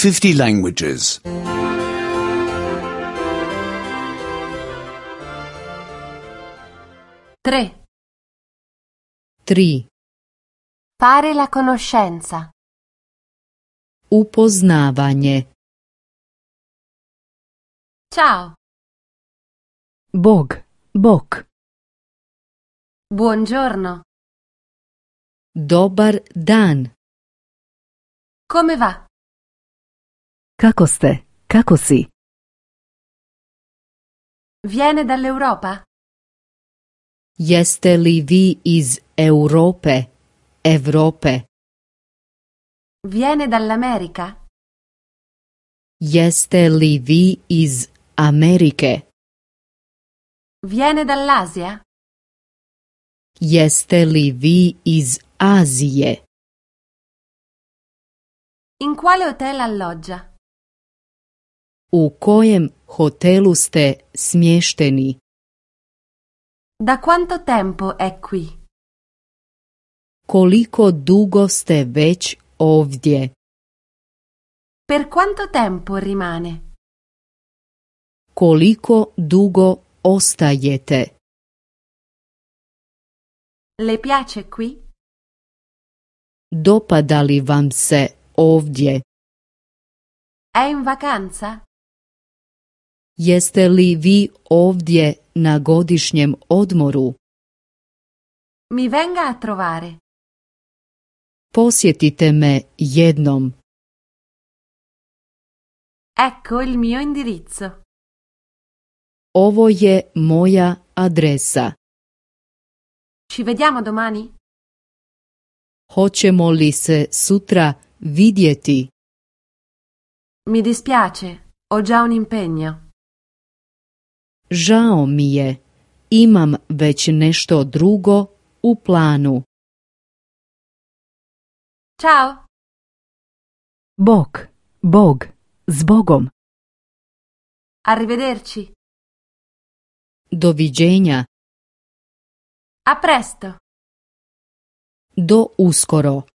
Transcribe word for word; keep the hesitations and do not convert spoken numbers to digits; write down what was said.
fifty languages. tre. Tri. Fare la conoscenza. Upoznavanje. Ciao. Bog, bok. Buongiorno. Dobar dan. Come va? Kako ste? Kako si? Viene dall'Europa? Jeste li vi iz Europe, Evrope? Viene dall'America? Jeste li vi iz Amerike? Viene dall'Asia? Jeste li vi iz Azije? In quale hotel alloggia? U kojem hotelu ste smješteni? Da quanto tempo è qui? Koliko dugo ste već ovdje? Per quanto tempo rimane? Koliko dugo ostajete? Le piace qui? Dopada li vam se ovdje? È in vacanza? Jeste li vi ovdje na godišnjem odmoru? Mi venga a trovare. Posjetite me jednom. Ecco il mio indirizzo. Ovo je moja adresa. Ci vediamo domani? Hoćemo li se sutra vidjeti? Mi dispiace, ho già un impegno. Žao mi je, imam već nešto drugo u planu. Ciao. Bog, bog, s Bogom. Arrivederci. Doviđenja. A presto. Do uskoro.